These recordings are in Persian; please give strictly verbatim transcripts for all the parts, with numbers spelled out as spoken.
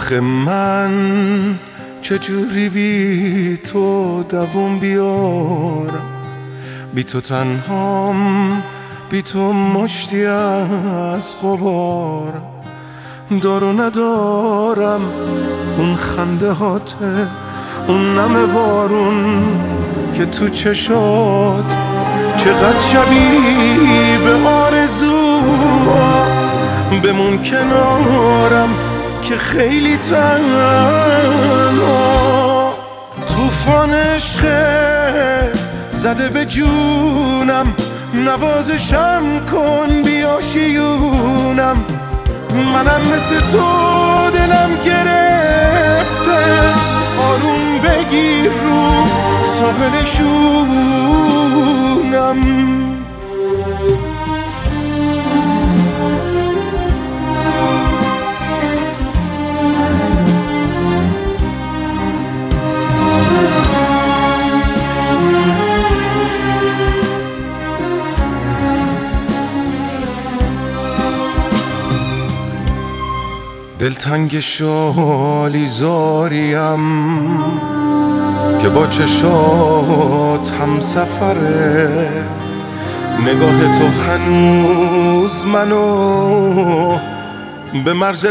آخه من چجوری بی تو دووم بیارم، بی تو تنهام، بی تو مشتی از غبار. دارو ندارم اون خنده هاته، اون نم بارون که تو چشات، چقدر شبیه به آرزو. بمون کنارم که خیلی تنها. طوفان عشق زده به جونم، نوازشم کن بیا شیونم. منم مثل تو دلم گرفته، آروم بگیر رو ساحل شونم. دلتنگ شالی زاریم که با چشات هم سفره. نگاه تو هنوز منو به مرز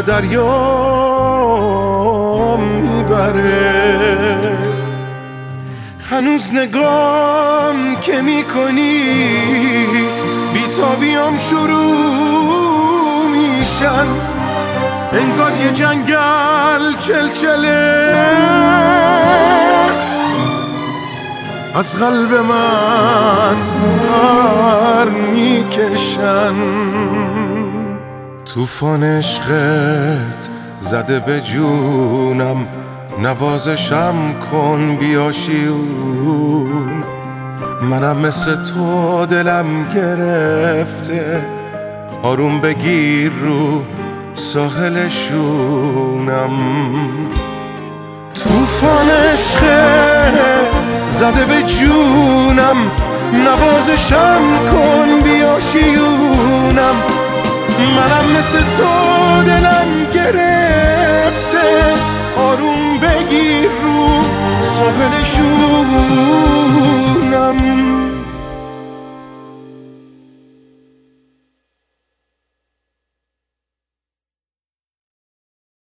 دریا میبره. هنوز نگام که میکنی بیتابیام شروع میشن، انگار یه جنگل چلچله از قلب من پر میکشن. طوفان عشقت زده به جونم، نوازشم کن بیا شیون. منم مثل تو دلم گرفته، آروم بگیر رو ساحل شونم. طوفان عشق زده به جونم، نوازشم کن بیا شیونم. منم مثل تو دلم گرفته، آروم بگیر رو ساحل شونم.